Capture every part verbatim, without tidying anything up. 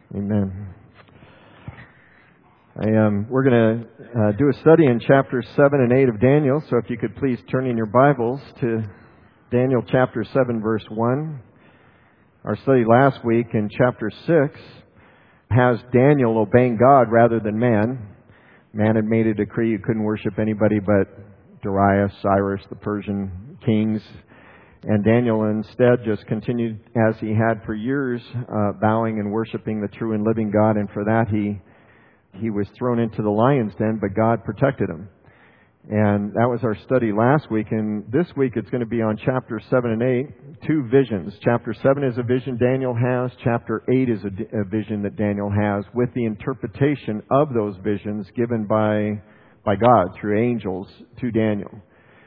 Amen. I, um, we're going to uh, do a study in chapters seven and eight of Daniel, so if you could please turn in your Bibles to Daniel chapter seven, verse one. Our study last week in chapter six has Daniel obeying God rather than man. Man had made a decree you couldn't worship anybody but Darius, Cyrus, the Persian kings. And Daniel instead just continued as he had for years, uh, bowing and worshiping the true and living God. And for that he he was thrown into the lion's den, but God protected him. And that was our study last week. And this week it's going to be on chapter seven and eight, two visions. Chapter seven is a vision Daniel has. Chapter eight is a, a vision that Daniel has with the interpretation of those visions given by by God through angels to Daniel.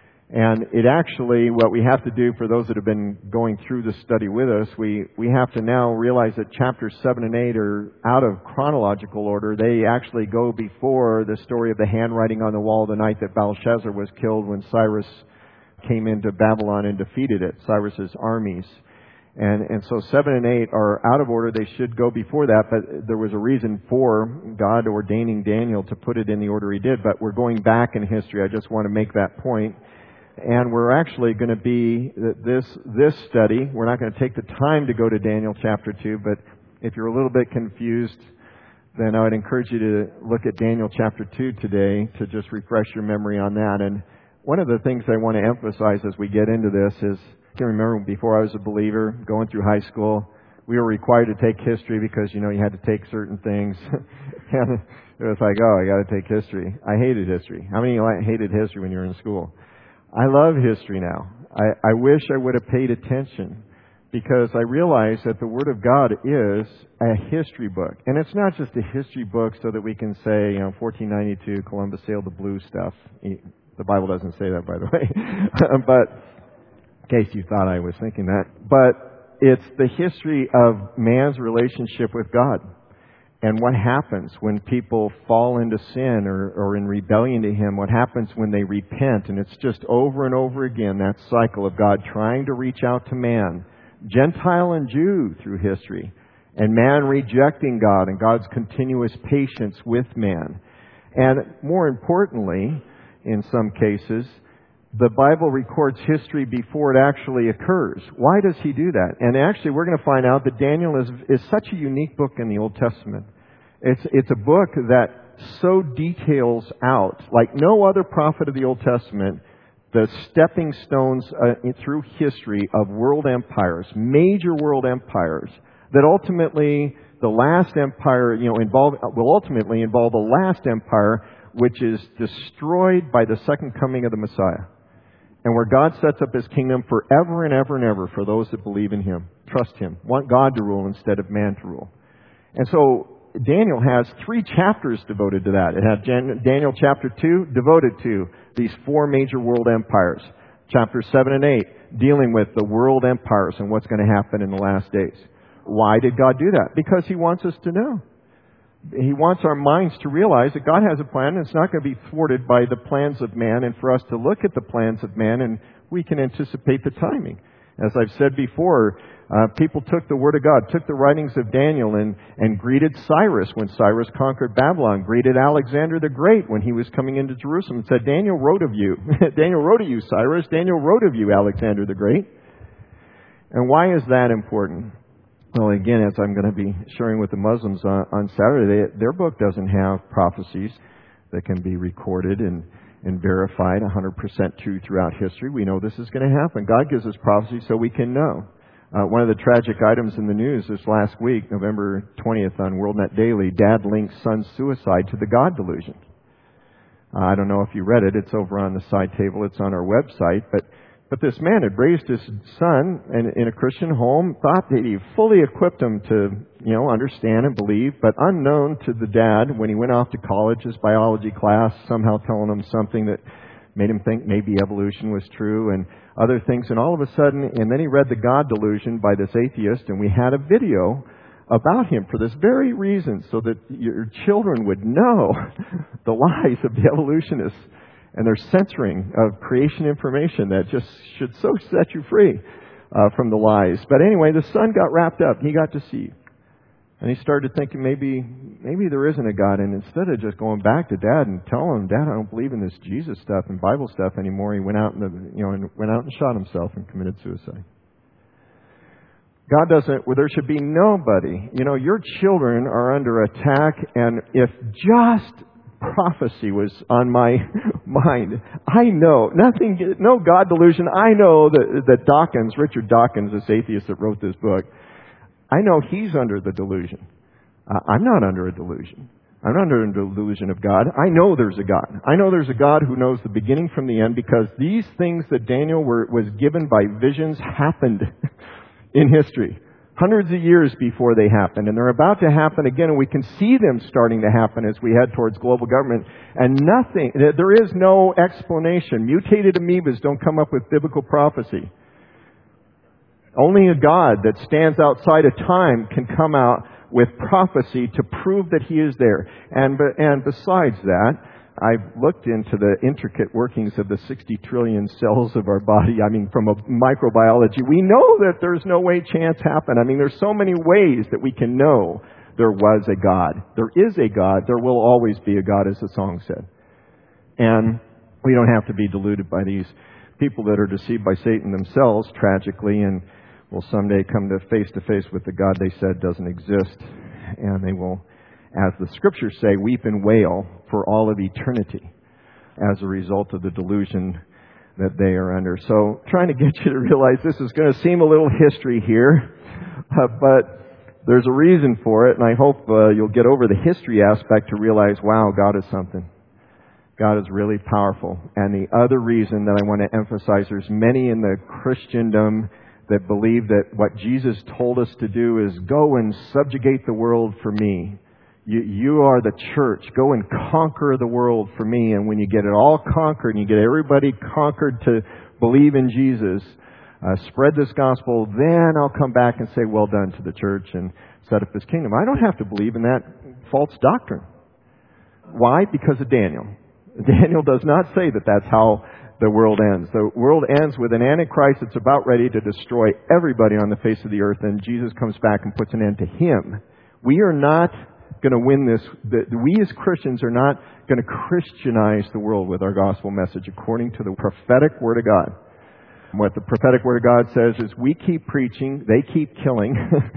And it actually, what we have to do for those that have been going through the study with us, we, we have to now realize that chapters seven and eight are out of chronological order. They actually go before the story of the handwriting on the wall the night that Belshazzar was killed when Cyrus came into Babylon and defeated it, Cyrus's armies. And, and so seven and eight are out of order. They should go before that, but there was a reason for God ordaining Daniel to put it in the order he did. But we're going back in history. I just want to make that point. And we're actually going to be, this this study, we're not going to take the time to go to Daniel chapter two, but if you're a little bit confused, then I would encourage you to look at Daniel chapter two today to just refresh your memory on that. And one of the things I want to emphasize as we get into this is, I can remember before I was a believer, going through high school, we were required to take history because, you know, you had to take certain things. And it was like, oh, I got to take history. I hated history. How many of you hated history when you were in school? I love history now. I, I wish I would have paid attention because I realize that the Word of God is a history book. And it's not just a history book so that we can say, you know, fourteen ninety-two, Columbus sailed the blue stuff. The Bible doesn't say that, by the way. But in case you thought I was thinking that. But it's the history of man's relationship with God. And what happens when people fall into sin or, or in rebellion to Him? What happens when they repent? And it's just over and over again, that cycle of God trying to reach out to man, Gentile and Jew through history, and man rejecting God and God's continuous patience with man. And more importantly, in some cases, the Bible records history before it actually occurs. Why does He do that? And actually, we're going to find out that Daniel is, is such a unique book in the Old Testament. It's, it's a book that so details out, like no other prophet of the Old Testament, the stepping stones uh, through history of world empires, major world empires, that ultimately the last empire, you know, involve, will ultimately involve the last empire, which is destroyed by the second coming of the Messiah. And where God sets up His kingdom forever and ever and ever for those that believe in Him, trust Him, want God to rule instead of man to rule. And so Daniel has three chapters devoted to that. It had Daniel chapter two devoted to these four major world empires. Chapters seven and eight dealing with the world empires and what's going to happen in the last days. Why did God do that? Because He wants us to know. He wants our minds to realize that God has a plan and it's not going to be thwarted by the plans of man, and for us to look at the plans of man and we can anticipate the timing. As I've said before, uh, people took the Word of God, took the writings of Daniel and, and greeted Cyrus when Cyrus conquered Babylon, greeted Alexander the Great when he was coming into Jerusalem and said, Daniel wrote of you. Daniel wrote of you, Cyrus. Daniel wrote of you, Alexander the Great. And why is that important? Well, again, as I'm going to be sharing with the Muslims on, on Saturday, they, their book doesn't have prophecies that can be recorded and, and verified one hundred percent true throughout history. We know this is going to happen. God gives us prophecies so we can know. Uh, one of the tragic items in the news this last week, November twentieth on WorldNet Daily, Dad links son's suicide to the God delusion. Uh, I don't know if you read it. It's over on the side table. It's on our website. But But this man had raised his son in, in a Christian home, thought that he fully equipped him to, you know, understand and believe, but unknown to the dad, when he went off to college, his biology class, somehow telling him something that made him think maybe evolution was true and other things. And all of a sudden, and then he read The God Delusion by this atheist, and we had a video about him for this very reason, so that your children would know the lies of the evolutionists and their censoring of creation information that just should so set you free uh, from the lies. But anyway, the son got wrapped up. He got deceived. And he started thinking maybe maybe there isn't a God. And instead of just going back to Dad and telling him, Dad, I don't believe in this Jesus stuff and Bible stuff anymore, he went out and you know and went out and shot himself and committed suicide. God doesn't. Well, there should be nobody. You know, your children are under attack, and if just prophecy was on my mind, I know nothing. No God delusion. I know that that Dawkins, Richard Dawkins, this atheist that wrote this book, I know he's under the delusion. Uh, I'm not under a delusion. I'm not under a delusion of God. I know there's a God. I know there's a God who knows the beginning from the end, because these things that Daniel were, was given by visions happened in history. Hundreds of years before they happened. And they're about to happen again, and we can see them starting to happen as we head towards global government. And nothing, there is no explanation. Mutated amoebas don't come up with biblical prophecy. Only a God that stands outside of time can come out with prophecy to prove that He is there. And and besides that, I've looked into the intricate workings of the sixty trillion cells of our body. I mean, from a microbiology, we know that there's no way chance happened. I mean, there's so many ways that we can know there was a God. There is a God. There will always be a God, as the song said. And we don't have to be deluded by these people that are deceived by Satan themselves, tragically, and will someday come to face to face with the God they said doesn't exist. And they will, as the Scriptures say, weep and wail for all of eternity as a result of the delusion that they are under. So trying to get you to realize this is going to seem a little history here, uh, but there's a reason for it, and I hope uh, you'll get over the history aspect to realize, wow, God is something. God is really powerful. And the other reason that I want to emphasize, there's many in the Christendom that believe that what Jesus told us to do is go and subjugate the world for me. You, you are the church. Go and conquer the world for me. And when you get it all conquered and you get everybody conquered to believe in Jesus, uh, spread this gospel, then I'll come back and say, well done to the church and set up His kingdom. I don't have to believe in that false doctrine. Why? Because of Daniel. Daniel does not say that that's how the world ends. The world ends with an Antichrist that's about ready to destroy everybody on the face of the earth, and Jesus comes back and puts an end to him. We are not going to win this. We as Christians are not going to Christianize the world with our gospel message according to the prophetic Word of God. What the prophetic Word of God says is we keep preaching, they keep killing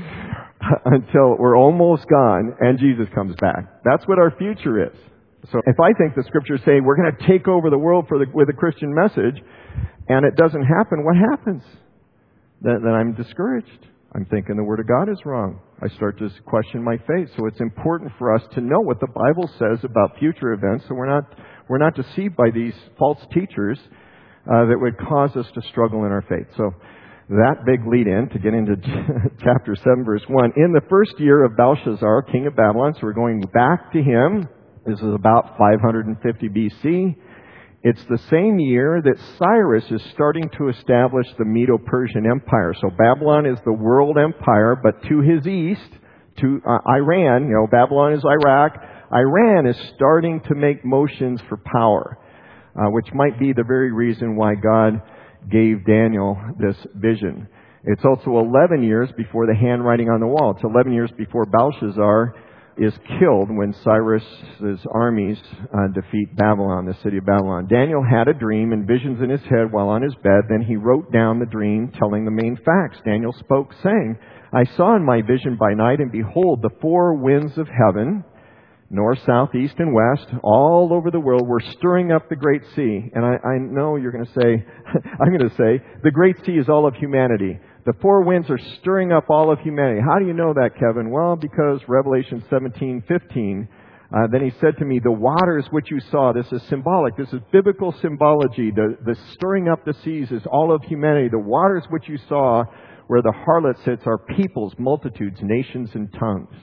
until we're almost gone and Jesus comes back. That's what our future is. So if I think the Scriptures say we're going to take over the world for the, with a Christian message, and it doesn't happen, what happens? Then, then I'm discouraged. I'm thinking the Word of God is wrong. I start to question my faith. So it's important for us to know what the Bible says about future events, so we're not we're not deceived by these false teachers uh, that would cause us to struggle in our faith. So that big lead-in to get into chapter seven, verse one. In the first year of Belshazzar, king of Babylon, so we're going back to him. This is about five hundred fifty B C. It's the same year that Cyrus is starting to establish the Medo-Persian Empire. So Babylon is the world empire, but to his east, to uh, Iran, you know, Babylon is Iraq. Iran is starting to make motions for power, uh, which might be the very reason why God gave Daniel this vision. It's also eleven years before the handwriting on the wall. It's eleven years before Belshazzar is killed when Cyrus's armies uh, defeat Babylon, the city of Babylon. Daniel had a dream and visions in his head while on his bed. Then he wrote down the dream, telling the main facts. Daniel spoke, saying, I saw in my vision by night, and behold, the four winds of heaven, north, south, east, and west, all over the world, were stirring up the great sea. And I, I know you're going to say, I'm going to say, the great sea is all of humanity. The four winds are stirring up all of humanity. How do you know that, Kevin? Well, because Revelation seventeen fifteen, uh, then he said to me, the waters which you saw, this is symbolic, this is biblical symbology. The, the stirring up the seas is all of humanity. The waters which you saw where the harlot sits are peoples, multitudes, nations, and tongues.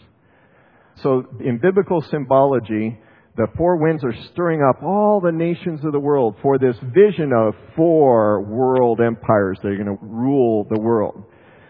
So in biblical symbology, the four winds are stirring up all the nations of the world for this vision of four world empires that are going to rule the world.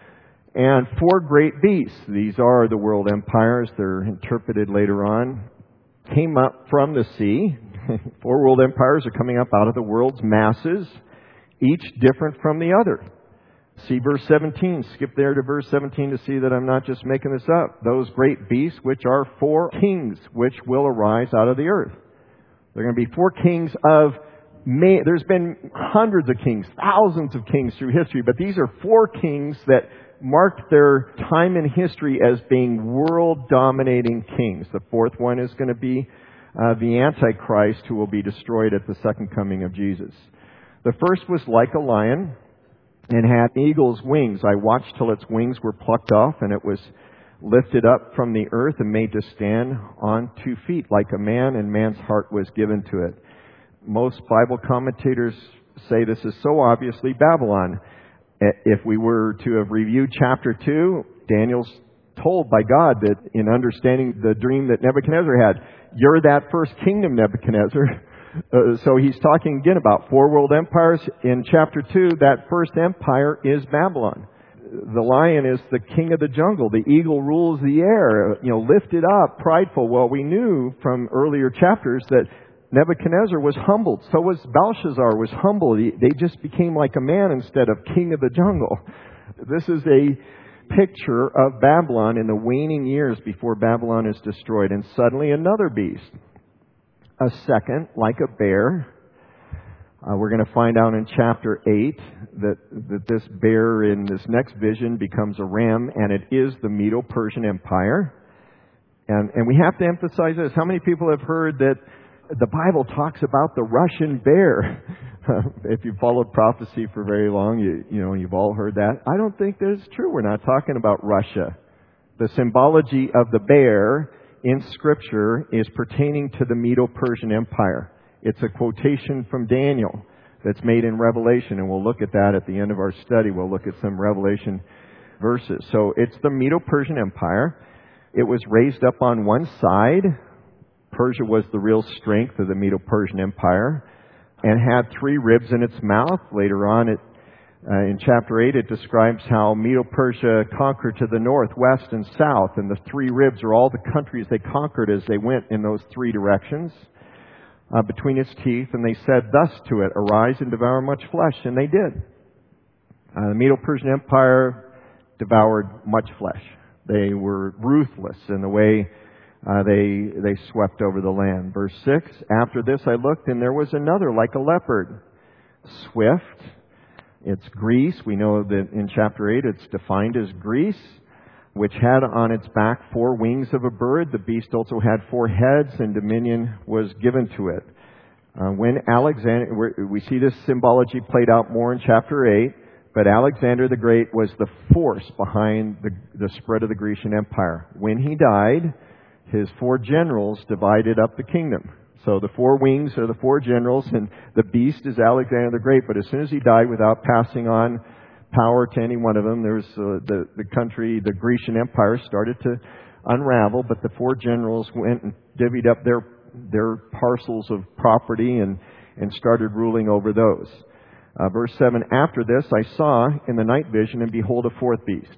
And four great beasts, these are the world empires, they're interpreted later on, came up from the sea. Four world empires are coming up out of the world's masses, each different from the other. See verse seventeen. Skip there to verse seventeen to see that I'm not just making this up. Those great beasts, which are four kings, which will arise out of the earth. They're going to be four kings of... May, there's been hundreds of kings, thousands of kings through history, but these are four kings that marked their time in history as being world-dominating kings. The fourth one is going to be uh, the Antichrist, who will be destroyed at the second coming of Jesus. The first was like a lion and had eagle's wings. I watched till its wings were plucked off, and it was lifted up from the earth and made to stand on two feet like a man, and man's heart was given to it. Most Bible commentators say this is so obviously Babylon. If we were to have reviewed chapter two, Daniel's told by God that in understanding the dream that Nebuchadnezzar had, you're that first kingdom, Nebuchadnezzar. Uh, so he's talking again about four world empires. In chapter two, that first empire is Babylon. The lion is the king of the jungle. The eagle rules the air, you know, lifted up, prideful. Well, we knew from earlier chapters that Nebuchadnezzar was humbled. So was Belshazzar was humbled. They just became like a man instead of king of the jungle. This is a picture of Babylon in the waning years before Babylon is destroyed. And suddenly another beast. A second, like a bear. Uh, we're going to find out in chapter eight that, that this bear in this next vision becomes a ram, and it is the Medo-Persian Empire. And, and we have to emphasize this. How many people have heard that the Bible talks about the Russian bear? If you've followed prophecy for very long, you, you know, you've all heard that. I don't think that is true. We're not talking about Russia. The symbology of the bear in Scripture is pertaining to the Medo-Persian Empire. It's a quotation from Daniel that's made in Revelation, and we'll look at that at the end of our study. We'll look at some Revelation verses. So it's the Medo-Persian Empire. It was raised up on one side. Persia was the real strength of the Medo-Persian Empire, and had three ribs in its mouth. Later on, it, uh, in chapter eight, it describes how Medo-Persia conquered to the north, west, and south, and the three ribs are all the countries they conquered as they went in those three directions uh, between its teeth. And they said thus to it, "Arise and devour much flesh," and they did. Uh, the Medo-Persian Empire devoured much flesh. They were ruthless in the way Uh, they they swept over the land. Verse six, after this I looked, and there was another like a leopard, swift. It's Greece. We know that in chapter eight it's defined as Greece, which had on its back four wings of a bird. The beast also had four heads, and dominion was given to it. Uh, when Alexander, we see this symbology played out more in chapter eight, but Alexander the Great was the force behind the, the spread of the Grecian Empire. When he died, his four generals divided up the kingdom. So the four wings are the four generals, and the beast is Alexander the Great. But as soon as he died, without passing on power to any one of them, there's uh, the the country, the Grecian Empire, started to unravel. But the four generals went and divvied up their their parcels of property and and started ruling over those. Uh, verse seven. After this, I saw in the night vision, and behold, a fourth beast,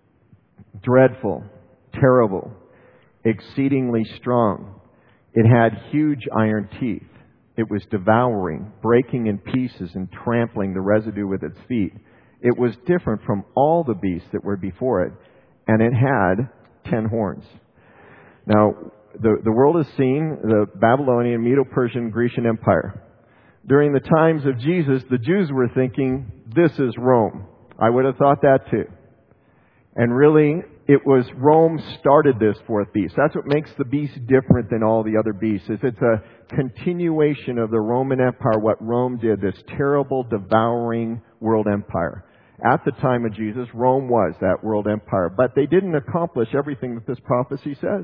dreadful, terrible, exceedingly strong. It had huge iron teeth. It was devouring, breaking in pieces, and trampling the residue with its feet. It was different from all the beasts that were before it, and it had ten horns. Now, the, the world has seen the Babylonian, Medo-Persian, Grecian Empire. During the times of Jesus, the Jews were thinking, this is Rome. I would have thought that too. And really, it was Rome started this fourth beast. That's what makes the beast different than all the other beasts. Is it's a continuation of the Roman Empire, what Rome did, this terrible, devouring world empire. At the time of Jesus, Rome was that world empire. But they didn't accomplish everything that this prophecy says.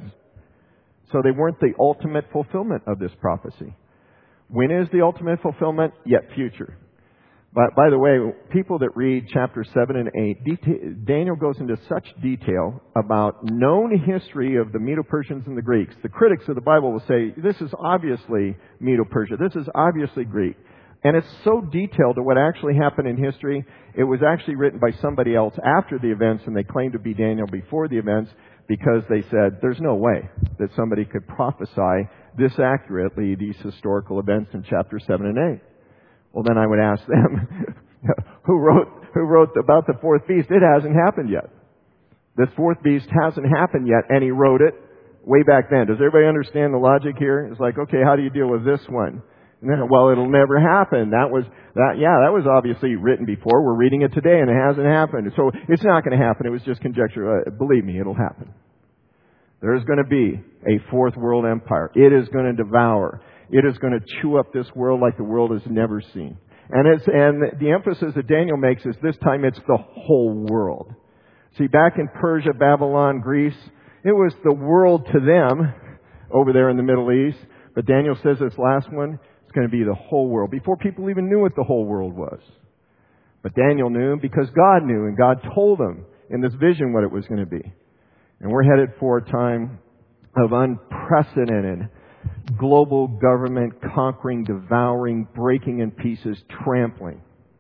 So they weren't the ultimate fulfillment of this prophecy. When is the ultimate fulfillment? Yet future. But by the way, people that read chapter seven and eight, detail, Daniel goes into such detail about known history of the Medo-Persians and the Greeks. The critics of the Bible will say, this is obviously Medo-Persia. This is obviously Greek. And it's so detailed to what actually happened in history. It was actually written by somebody else after the events, and they claimed to be Daniel before the events, because they said there's no way that somebody could prophesy this accurately these historical events in chapter seven and eight. Well, then I would ask them, who wrote who wrote about the fourth beast. It hasn't happened yet. This fourth beast hasn't happened yet, and he wrote it way back then. Does everybody understand the logic here? It's like, okay, how do you deal with this one? And then, well, it'll never happen. That was, that, yeah, that was obviously written before. We're reading it today, and it hasn't happened. So it's not going to happen. It was just conjecture. Uh, believe me, it'll happen. There's going to be a fourth world empire. It is going to devour. It is going to chew up this world like the world has never seen. And it's, and the emphasis that Daniel makes is this time it's the whole world. See, back in Persia, Babylon, Greece, it was the world to them over there in the Middle East. But Daniel says this last one, it's going to be the whole world. Before people even knew what the whole world was. But Daniel knew because God knew, and God told him in this vision what it was going to be. And we're headed for a time of unprecedented global government conquering, devouring, breaking in pieces, trampling.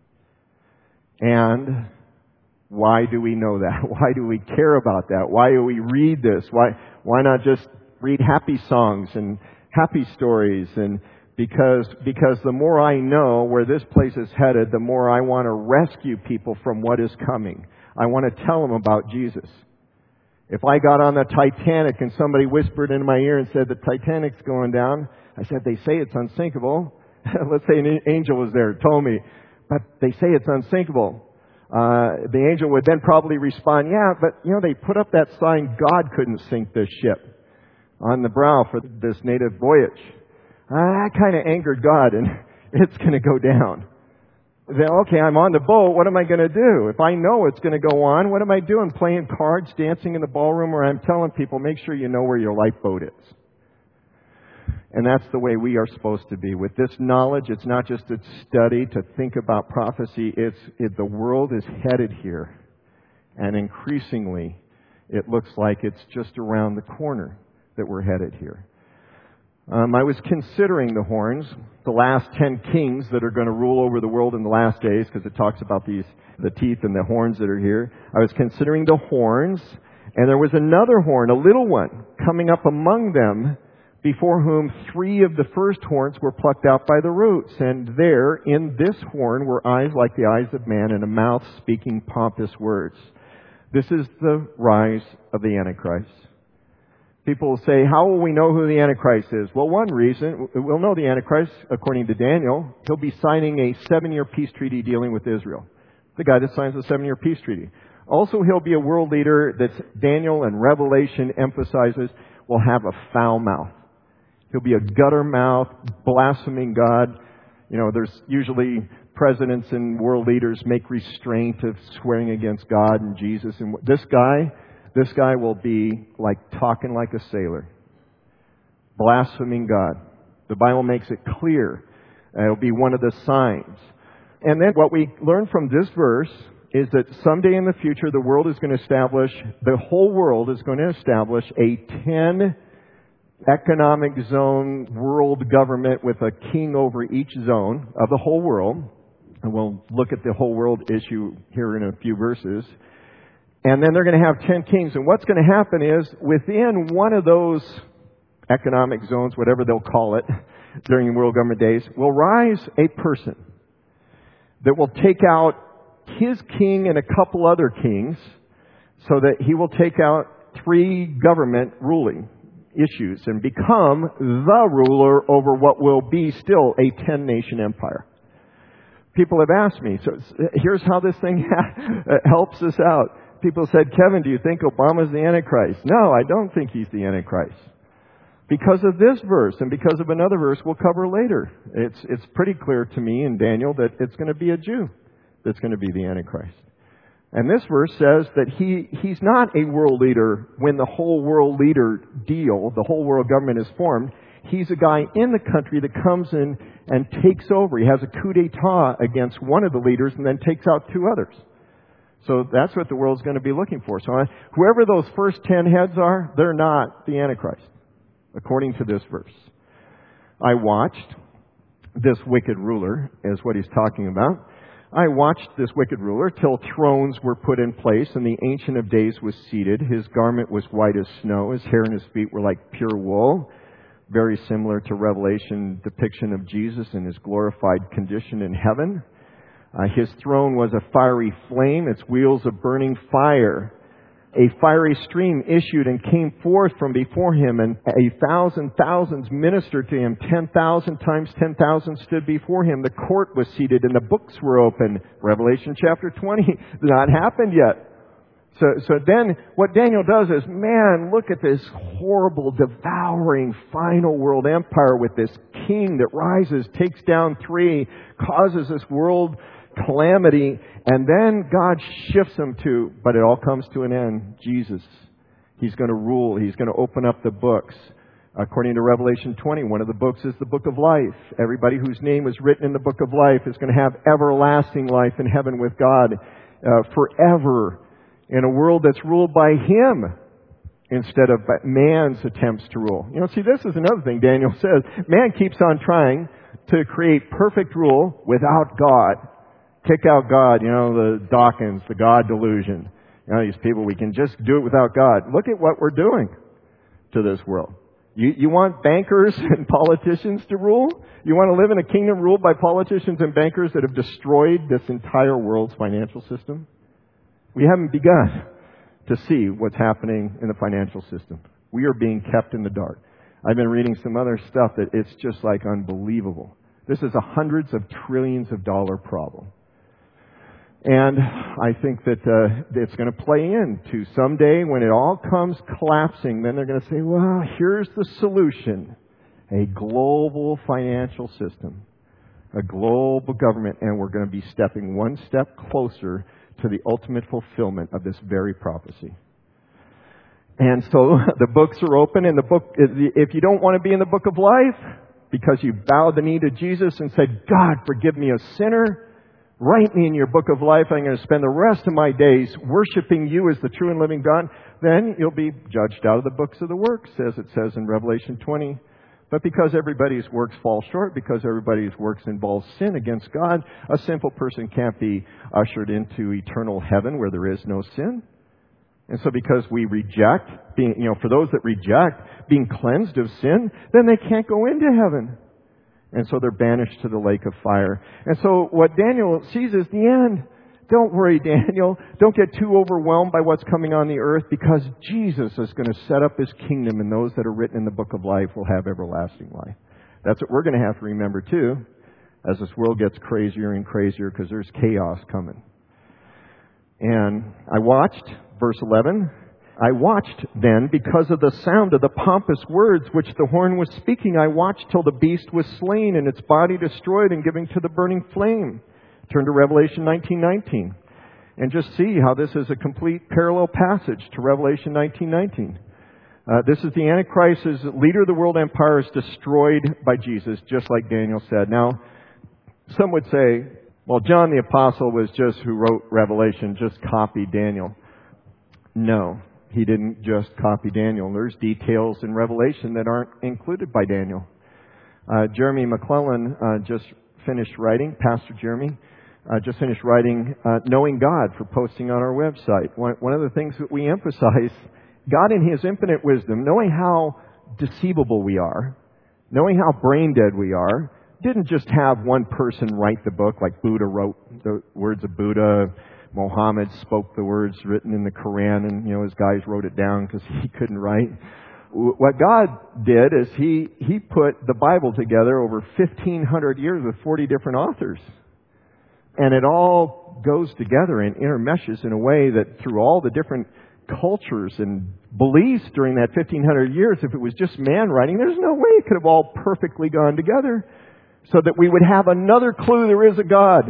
And why do we know that? Why do we care about that? Why do we read this? Why, why not just read happy songs and happy stories? And because, because the more I know where this place is headed, the more I want to rescue people from what is coming. I want to tell them about Jesus. If I got on the Titanic and somebody whispered in my ear and said, the Titanic's going down, I said, they say it's unsinkable. Let's say an angel was there, told me, but they say it's unsinkable. Uh, the angel would then probably respond, yeah, but, you know, they put up that sign, God couldn't sink this ship on the brow for this native voyage. Uh, that kind of angered God, and it's going to go down. Then, okay, I'm on the boat. What am I going to do? If I know it's going to go on, what am I doing? Playing cards, dancing in the ballroom, or I'm telling people, make sure you know where your lifeboat is. And that's the way we are supposed to be. With this knowledge, it's not just to study, to think about prophecy. It's it, the world is headed here. And increasingly, it looks like it's just around the corner that we're headed here. Um, I was considering the horns, the last ten kings that are going to rule over the world in the last days, because it talks about these, the teeth and the horns that are here. I was considering the horns, and there was another horn, a little one, coming up among them, before whom three of the first horns were plucked out by the roots. And there, in this horn, were eyes like the eyes of man, and a mouth speaking pompous words. This is the rise of the Antichrist. People will say, how will we know who the Antichrist is? Well, one reason, we'll know the Antichrist, according to Daniel, he'll be signing a seven-year peace treaty dealing with Israel. The guy that signs the seven-year peace treaty. Also, he'll be a world leader that Daniel and Revelation emphasizes will have a foul mouth. He'll be a gutter mouth, blaspheming God. You know, there's usually presidents and world leaders make restraint of swearing against God and Jesus. And this guy, this guy will be like talking like a sailor. Blaspheming God. The Bible makes it clear. Uh, it'll be one of the signs. And then what we learn from this verse is that someday in the future, the world is going to establish, the whole world is going to establish a ten economic zone world government with a king over each zone of the whole world. And we'll look at the whole world issue here in a few verses. And then they're going to have ten kings. And what's going to happen is within one of those economic zones, whatever they'll call it, during the world government days, will rise a person that will take out his king and a couple other kings so that he will take out three government ruling issues and become the ruler over what will be still a ten-nation empire. People have asked me, so here's how this thing helps us out. People said, Kevin, do you think Obama's the Antichrist? No, I don't think he's the Antichrist. Because of this verse and because of another verse we'll cover later. It's, it's pretty clear to me in Daniel that it's going to be a Jew that's going to be the Antichrist. And this verse says that he, he's not a world leader when the whole world leader deal, the whole world government is formed. He's a guy in the country that comes in and takes over. He has a coup d'etat against one of the leaders and then takes out two others. So that's what the world's going to be looking for. So whoever those first ten heads are, they're not the Antichrist, according to this verse. I watched this wicked ruler, is what he's talking about. I watched this wicked ruler till thrones were put in place and the Ancient of Days was seated. His garment was white as snow. His hair and his feet were like pure wool. Very similar to Revelation depiction of Jesus in his glorified condition in heaven. Uh, his throne was a fiery flame, its wheels of burning fire. A fiery stream issued and came forth from before him, and a thousand thousands ministered to him. Ten thousand times ten thousand stood before him. The court was seated and the books were open. Revelation chapter twenty. Not happened yet. So, so then what Daniel does is, man, look at this horrible, devouring, final world empire with this king that rises, takes down three, causes this world calamity, and then God shifts him to, but it all comes to an end, Jesus. He's going to rule. He's going to open up the books. According to Revelation twenty, one of the books is the book of life. Everybody whose name is written in the book of life is going to have everlasting life in heaven with God uh, forever, in a world that's ruled by Him instead of man's attempts to rule. You know, see, this is another thing Daniel says. Man keeps on trying to create perfect rule without God. Kick out God, you know, the Dawkins, the God delusion. You know, these people, we can just do it without God. Look at what we're doing to this world. You, you want bankers and politicians to rule? You want to live in a kingdom ruled by politicians and bankers that have destroyed this entire world's financial system? We haven't begun to see what's happening in the financial system. We are being kept in the dark. I've been reading some other stuff that it's just like unbelievable. This is a hundreds of trillions of dollar problem. And I think that uh, it's going to play into someday when it all comes collapsing, then they're going to say, well, here's the solution. A global financial system. A global government. And we're going to be stepping one step closer to the ultimate fulfillment of this very prophecy. And so the books are open, and the book, if you don't want to be in the book of life, because you bowed the knee to Jesus and said, God, forgive me a sinner, write me in your book of life, I'm going to spend the rest of my days worshiping you as the true and living God, then you'll be judged out of the books of the works, as it says in Revelation twenty. But because everybody's works fall short, because everybody's works involve sin against God, a simple person can't be ushered into eternal heaven where there is no sin. And so because we reject, being, you know, for those that reject being cleansed of sin, then they can't go into heaven. And so they're banished to the lake of fire. And so what Daniel sees is the end. Don't worry, Daniel. Don't get too overwhelmed by what's coming on the earth, because Jesus is going to set up His kingdom, and those that are written in the book of life will have everlasting life. That's what we're going to have to remember too, as this world gets crazier and crazier, because there's chaos coming. And I watched, verse eleven, I watched then because of the sound of the pompous words which the horn was speaking. I watched till the beast was slain and its body destroyed and given to the burning flame. Turn to Revelation nineteen nineteen and just see how this is a complete parallel passage to Revelation nineteen nineteen. Uh, this is the Antichrist, as leader of the world empire, is destroyed by Jesus, just like Daniel said. Now, some would say, well, John the Apostle was just who wrote Revelation, just copied Daniel. No, he didn't just copy Daniel. There's details in Revelation that aren't included by Daniel. Uh, Jeremy McClellan uh, just finished writing, Pastor Jeremy, uh, just finished writing uh, Knowing God for posting on our website. One, one of the things that we emphasize, God in His infinite wisdom, knowing how deceivable we are, knowing how brain dead we are, didn't just have one person write the book, like Buddha wrote the words of Buddha, Mohammed spoke the words written in the Quran, and, you know, his guys wrote it down because he couldn't write. What God did is He, He put the Bible together over fifteen hundred years with forty different authors. And it all goes together and intermeshes in a way that through all the different cultures and beliefs during that fifteen hundred years, if it was just man writing, there's no way it could have all perfectly gone together. So that we would have another clue there is a God.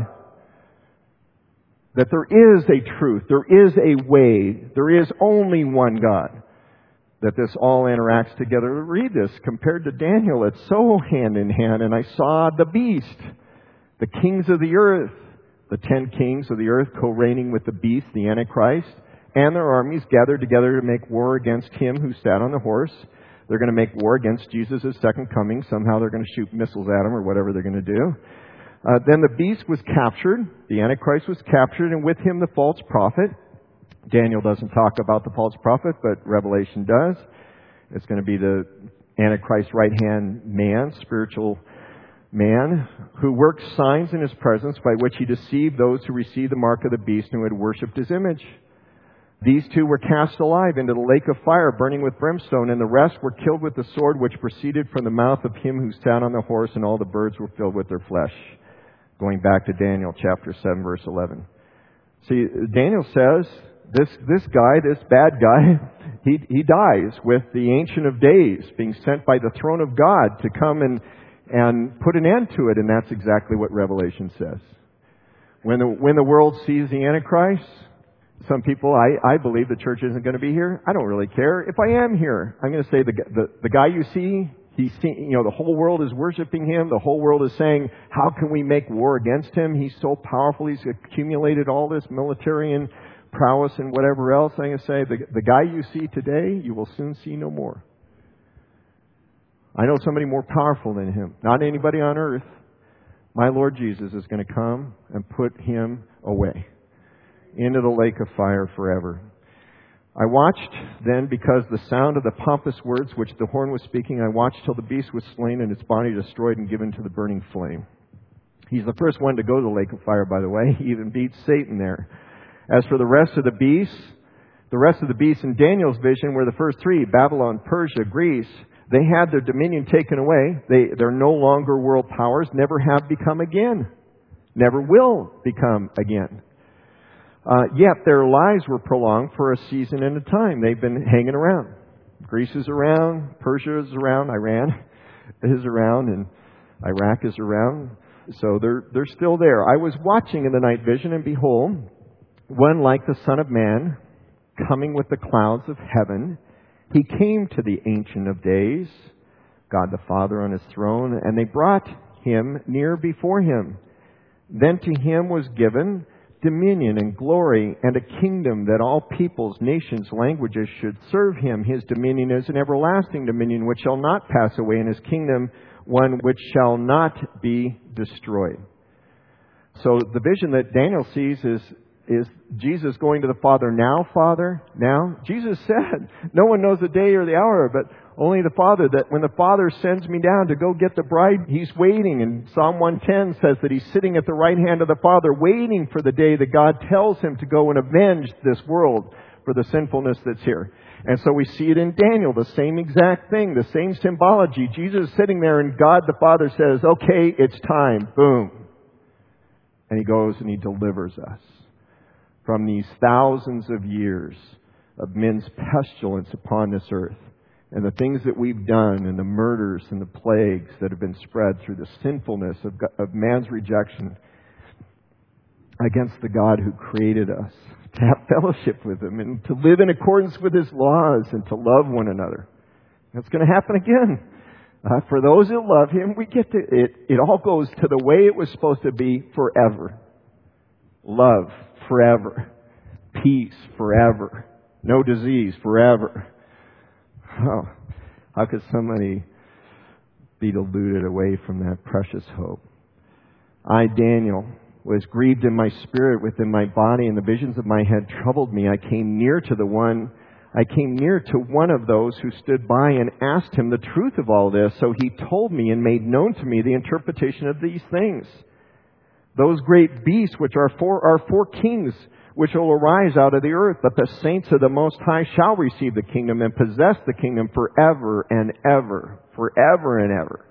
That there is a truth. There is a way. There is only one God. That this all interacts together. Read this. Compared to Daniel, it's so hand in hand. And I saw the beast, the kings of the earth, the ten kings of the earth co-reigning with the beast, the Antichrist, and their armies gathered together to make war against Him who sat on the horse. They're going to make war against Jesus' second coming. Somehow they're going to shoot missiles at Him or whatever they're going to do. Uh, then the beast was captured. The Antichrist was captured, and with him the false prophet. Daniel doesn't talk about the false prophet, but Revelation does. It's going to be the Antichrist right-hand man, spiritual man who worked signs in his presence by which he deceived those who received the mark of the beast and who had worshipped his image. These two were cast alive into the lake of fire, burning with brimstone, and the rest were killed with the sword which proceeded from the mouth of him who sat on the horse, and all the birds were filled with their flesh. Going back to Daniel chapter seven, verse eleven. See, Daniel says, this, this guy, this bad guy, he, he dies with the Ancient of Days being sent by the throne of God to come and, and put an end to it, and that's exactly what Revelation says. When the, when the world sees the Antichrist, some people, I, I believe the church isn't going to be here. I don't really care. If I am here, I'm going to say the, the, the guy you see, he's seen, you know, the whole world is worshiping him. The whole world is saying, how can we make war against him? He's so powerful. He's accumulated all this military and prowess and whatever else. I'm going to say, the, the guy you see today, you will soon see no more. I know somebody more powerful than him. Not anybody on earth. My Lord Jesus is going to come and put him away into the lake of fire forever. I watched then, because the sound of the pompous words which the horn was speaking, I watched till the beast was slain and its body destroyed and given to the burning flame. He's the first one to go to the lake of fire, by the way. He even beats Satan there. As for the rest of the beasts, the rest of the beasts in Daniel's vision were the first three, Babylon, Persia, Greece. They had their dominion taken away. They, they're no longer world powers, never have become again. Never will become again. Uh, yet their lives were prolonged for a season and a time. They've been hanging around. Greece is around, Persia is around, Iran is around, and Iraq is around. So they're they're still there. I was watching in the night vision, and behold, one like the Son of Man, coming with the clouds of heaven. He came to the Ancient of Days, God the Father on his throne, and they brought him near before him. Then to him was given dominion and glory and a kingdom that all peoples, nations, languages should serve him. His dominion is an everlasting dominion which shall not pass away, and his kingdom one which shall not be destroyed. So the vision that Daniel sees is, is Jesus going to the Father. Now, Father, now. Jesus said, no one knows the day or the hour, but only the Father, that when the Father sends me down to go get the bride, he's waiting. And Psalm one ten says that he's sitting at the right hand of the Father, waiting for the day that God tells him to go and avenge this world for the sinfulness that's here. And so we see it in Daniel, the same exact thing, the same symbology. Jesus is sitting there and God the Father says, okay, it's time. Boom. And he goes and he delivers us from these thousands of years of men's pestilence upon this earth. And the things that we've done, and the murders and the plagues that have been spread through the sinfulness of, of man's rejection against the God who created us, to have fellowship with him and to live in accordance with his laws and to love one another. That's going to happen again. Uh, for those that love him, we get to, it, it all goes to the way it was supposed to be forever. Love forever. Peace forever. No disease forever. Oh, how could somebody be deluded away from that precious hope? I, Daniel, was grieved in my spirit within my body, and the visions of my head troubled me. I came near to the one, I came near to one of those who stood by and asked him the truth of all this. So he told me and made known to me the interpretation of these things. Those great beasts which are four, are four kings, which will arise out of the earth, but the saints of the Most High shall receive the kingdom and possess the kingdom forever and ever. Forever and ever.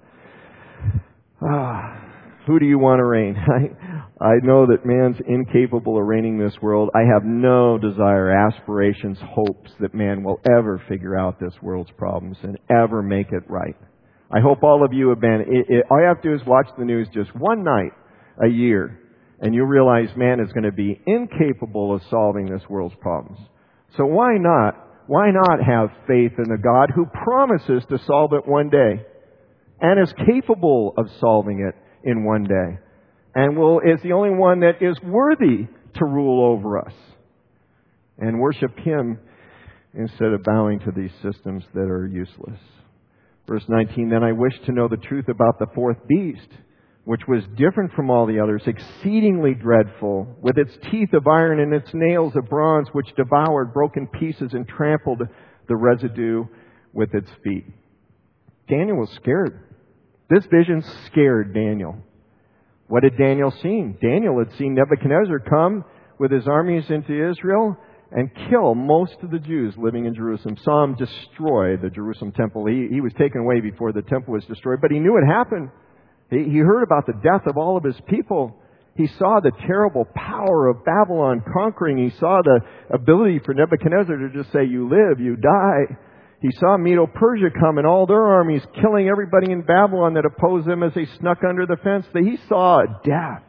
Ah, who do you want to reign? I, I know that man's incapable of reigning this world. I have no desire, aspirations, hopes that man will ever figure out this world's problems and ever make it right. I hope all of you have been. It, it, all you have to do is watch the news just one night a year, and you realize man is going to be incapable of solving this world's problems. So why not? Why not have faith in the God who promises to solve it one day and is capable of solving it in one day and will is the only one that is worthy to rule over us, and worship him instead of bowing to these systems that are useless. Verse nineteen, then I wished to know the truth about the fourth beast, which was different from all the others, exceedingly dreadful, with its teeth of iron and its nails of bronze, which devoured, broke in pieces, and trampled the residue with its feet. Daniel was scared. This vision scared Daniel. What had Daniel seen? Daniel had seen Nebuchadnezzar come with his armies into Israel and kill most of the Jews living in Jerusalem. Saw him destroy the Jerusalem temple. He, he was taken away before the temple was destroyed, but he knew it happened. He, he heard about the death of all of his people. He saw the terrible power of Babylon conquering. He saw the ability for Nebuchadnezzar to just say, you live, you die. He saw Medo-Persia come and all their armies killing everybody in Babylon that opposed them as they snuck under the fence. He saw death.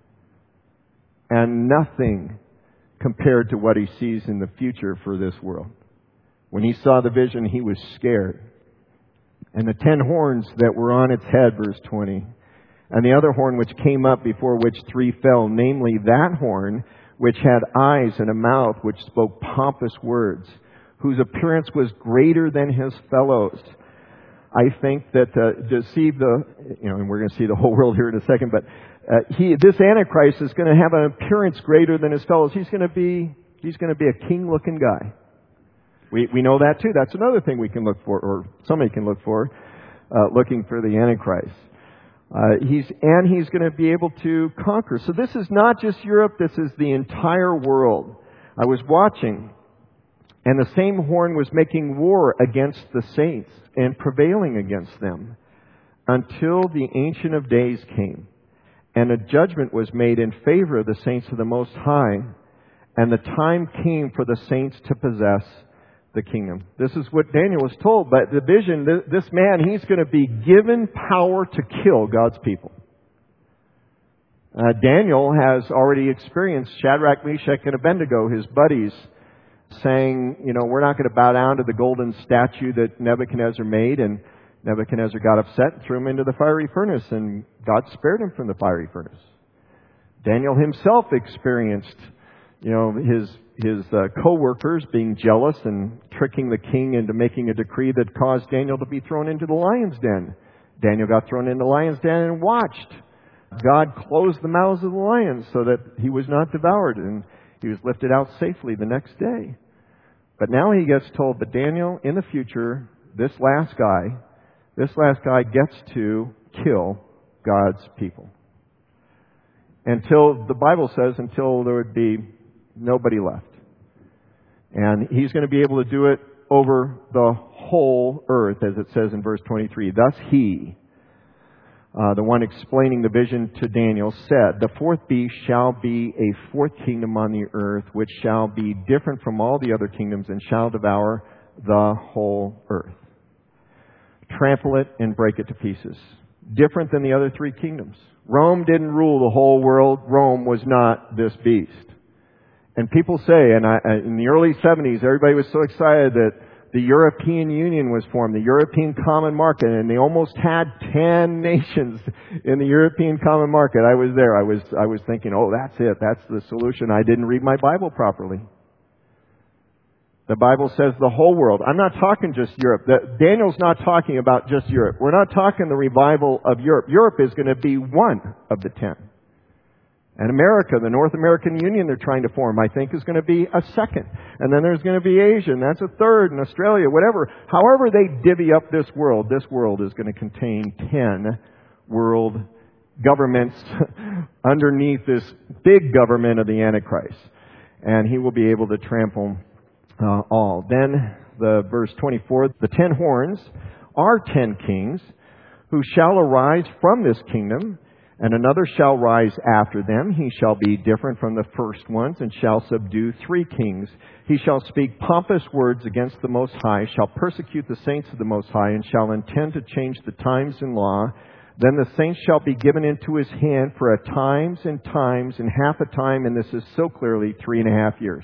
And nothing compared to what he sees in the future for this world. When he saw the vision, he was scared. And the ten horns that were on its head, verse twenty, and the other horn which came up before which three fell, namely that horn which had eyes and a mouth which spoke pompous words, whose appearance was greater than his fellows. I think that uh, to see the, you know, and we're going to see the whole world here in a second, but uh, he, this Antichrist is going to have an appearance greater than his fellows. He's going to be, he's going to be a king-looking guy. We we know that too. That's another thing we can look for, or somebody can look for, uh, looking for the Antichrist. Uh, he's and he's going to be able to conquer. So this is not just Europe. This is the entire world. I was watching. And the same horn was making war against the saints and prevailing against them until the Ancient of Days came. And a judgment was made in favor of the saints of the Most High. And the time came for the saints to possess the kingdom. This is what Daniel was told. But the vision, this man, he's going to be given power to kill God's people. Uh, Daniel has already experienced Shadrach, Meshach, and Abednego, his buddies, saying, you know, we're not going to bow down to the golden statue that Nebuchadnezzar made. And Nebuchadnezzar got upset and threw him into the fiery furnace, and God spared him from the fiery furnace. Daniel himself experienced, you know, his his uh, co-workers being jealous and tricking the king into making a decree that caused Daniel to be thrown into the lion's den. Daniel got thrown into the lion's den and watched God close the mouths of the lions so that he was not devoured, and he was lifted out safely the next day. But now he gets told, but Daniel, in the future, this last guy, this last guy gets to kill God's people. Until, the Bible says, until there would be nobody left. And he's going to be able to do it over the whole earth, as it says in verse twenty-three. Thus he, Uh, the one explaining the vision to Daniel, said, the fourth beast shall be a fourth kingdom on the earth, which shall be different from all the other kingdoms and shall devour the whole earth. Trample it and break it to pieces. Different than the other three kingdoms. Rome didn't rule the whole world. Rome was not this beast. And people say, and I, in the early seventies, everybody was so excited that the European Union was formed, the European Common Market, and they almost had ten nations in the European Common Market. I was there. I was I was thinking, oh, that's it. That's the solution. I didn't read my Bible properly. The Bible says the whole world. I'm not talking just Europe. The, Daniel's not talking about just Europe. We're not talking the revival of Europe. Europe is going to be one of the ten. And America, the North American Union they're trying to form, I think is going to be a second. And then there's going to be Asia, and that's a third, and Australia, whatever. However they divvy up this world, this world is going to contain ten world governments underneath this big government of the Antichrist. And he will be able to trample uh, all. Then, the verse twenty-four, the ten horns are ten kings who shall arise from this kingdom, and another shall rise after them. He shall be different from the first ones, and shall subdue three kings. He shall speak pompous words against the Most High, shall persecute the saints of the Most High, and shall intend to change the times and law. Then the saints shall be given into his hand for a times and times and half a time, and this is so clearly three and a half years.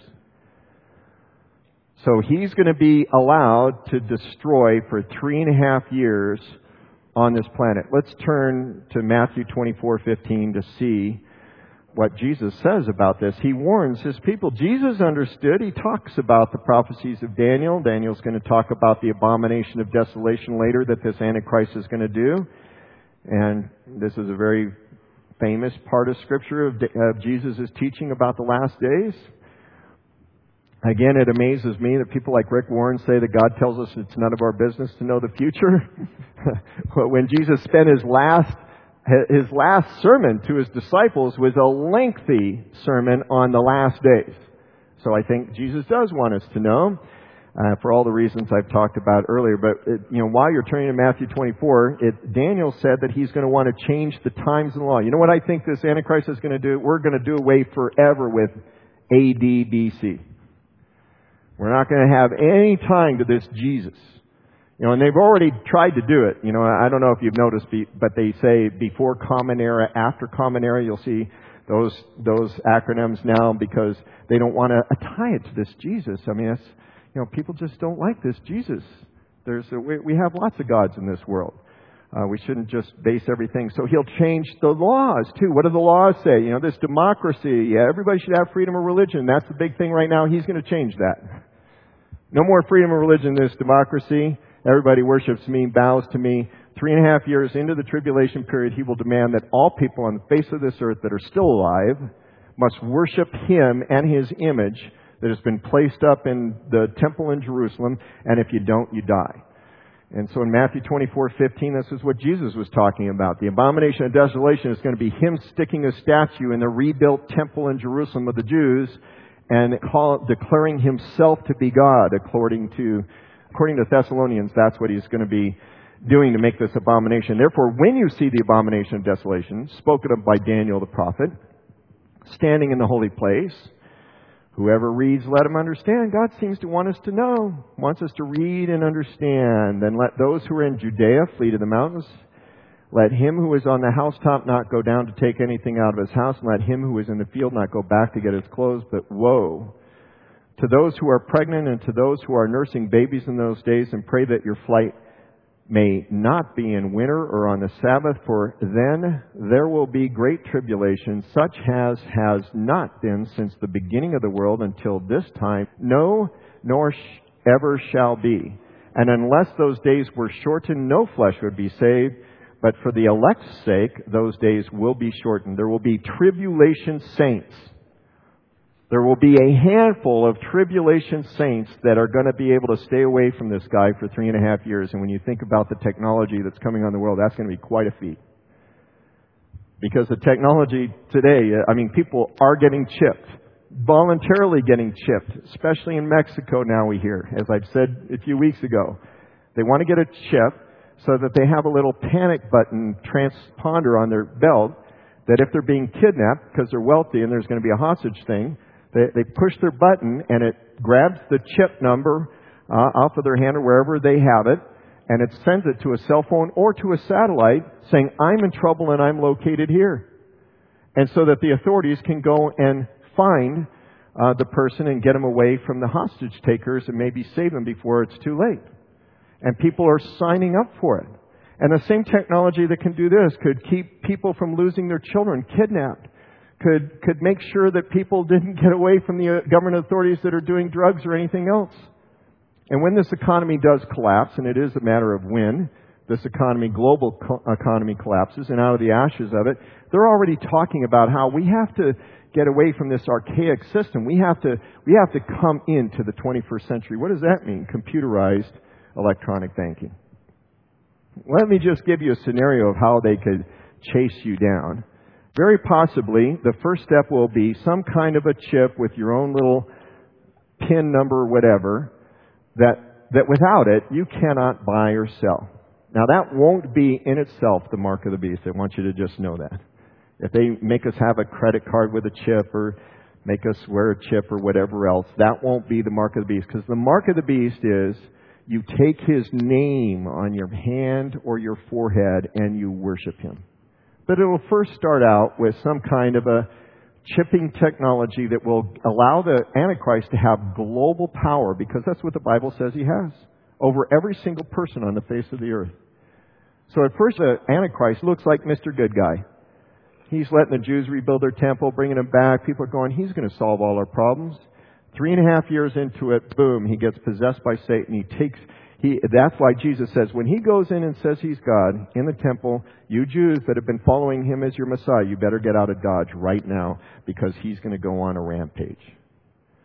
So he's going to be allowed to destroy for three and a half years on this planet. Let's turn to Matthew twenty-four fifteen to see what Jesus says about this. He warns his people. Jesus understood. He talks about the prophecies of Daniel. Daniel's going to talk about the abomination of desolation later that this Antichrist is going to do. And this is a very famous part of Scripture of, of Jesus' teaching about the last days. Again, it amazes me that people like Rick Warren say that God tells us it's none of our business to know the future. But when Jesus spent his last his last sermon to his disciples was a lengthy sermon on the last days. So I think Jesus does want us to know, uh, for all the reasons I've talked about earlier. But it, you know, while you're turning to Matthew twenty-four, it, Daniel said that he's going to want to change the times and law. You know what I think this Antichrist is going to do? We're going to do away forever with A D B C. We're not going to have any tying to this Jesus. You know, and they've already tried to do it. You know, I don't know if you've noticed, but they say before Common Era, after Common Era. You'll see those those acronyms now because they don't want to tie it to this Jesus. I mean, it's, you know, people just don't like this Jesus. There's a, we, we have lots of gods in this world. Uh, we shouldn't just base everything. So he'll change the laws too. What do the laws say? You know, this democracy. Yeah, everybody should have freedom of religion. That's the big thing right now. He's going to change that. No more freedom of religion in this democracy. Everybody worships me, bows to me. Three and a half years into the tribulation period, he will demand that all people on the face of this earth that are still alive must worship him and his image that has been placed up in the temple in Jerusalem. And if you don't, you die. And so in Matthew twenty-four fifteen, this is what Jesus was talking about. The abomination of desolation is going to be him sticking a statue in the rebuilt temple in Jerusalem of the Jews and call, declaring himself to be God, according to according to Thessalonians. That's what he's going to be doing to make this abomination. Therefore, when you see the abomination of desolation, spoken of by Daniel the prophet, standing in the holy place, whoever reads, let him understand. God seems to want us to know, wants us to read and understand. Then let those who are in Judea flee to the mountains. Let him who is on the housetop not go down to take anything out of his house, and let him who is in the field not go back to get his clothes. But woe to those who are pregnant and to those who are nursing babies in those days, and pray that your flight may not be in winter or on the Sabbath, for then there will be great tribulation, such as has not been since the beginning of the world until this time, no, nor sh- ever shall be. And unless those days were shortened, no flesh would be saved. But for the elect's sake, those days will be shortened. There will be tribulation saints. There will be a handful of tribulation saints that are going to be able to stay away from this guy for three and a half years. And when you think about the technology that's coming on the world, that's going to be quite a feat. Because the technology today, I mean, people are getting chipped. Voluntarily getting chipped. Especially in Mexico now, we hear. As I've said a few weeks ago. They want to get a chip so that they have a little panic button transponder on their belt that if they're being kidnapped because they're wealthy and there's going to be a hostage thing, they, they push their button and it grabs the chip number uh, off of their hand or wherever they have it, and it sends it to a cell phone or to a satellite saying, I'm in trouble and I'm located here. And so that the authorities can go and find uh, the person and get them away from the hostage takers and maybe save them before it's too late. And people are signing up for it. And the same technology that can do this could keep people from losing their children kidnapped. Could could make sure that people didn't get away from the government authorities that are doing drugs or anything else. And when this economy does collapse, and it is a matter of when this economy, global co- economy collapses, and out of the ashes of it, they're already talking about how we have to get away from this archaic system. We have to we have to come into the twenty-first century. What does that mean? Computerized electronic banking. Let me just give you a scenario of how they could chase you down. Very possibly, the first step will be some kind of a chip with your own little PIN number or whatever, that, that without it, you cannot buy or sell. Now, that won't be in itself the mark of the beast. I want you to just know that. If they make us have a credit card with a chip or make us wear a chip or whatever else, that won't be the mark of the beast. Because the mark of the beast is you take his name on your hand or your forehead and you worship him. But it will first start out with some kind of a chipping technology that will allow the Antichrist to have global power, because that's what the Bible says he has, over every single person on the face of the earth. So at first the Antichrist looks like Mister Good Guy. He's letting the Jews rebuild their temple, bringing them back. People are going, he's going to solve all our problems. Three and a half years into it, boom, he gets possessed by Satan. He takes, he, that's why Jesus says, when he goes in and says he's God in the temple, you Jews that have been following him as your Messiah, you better get out of Dodge right now, because he's going to go on a rampage.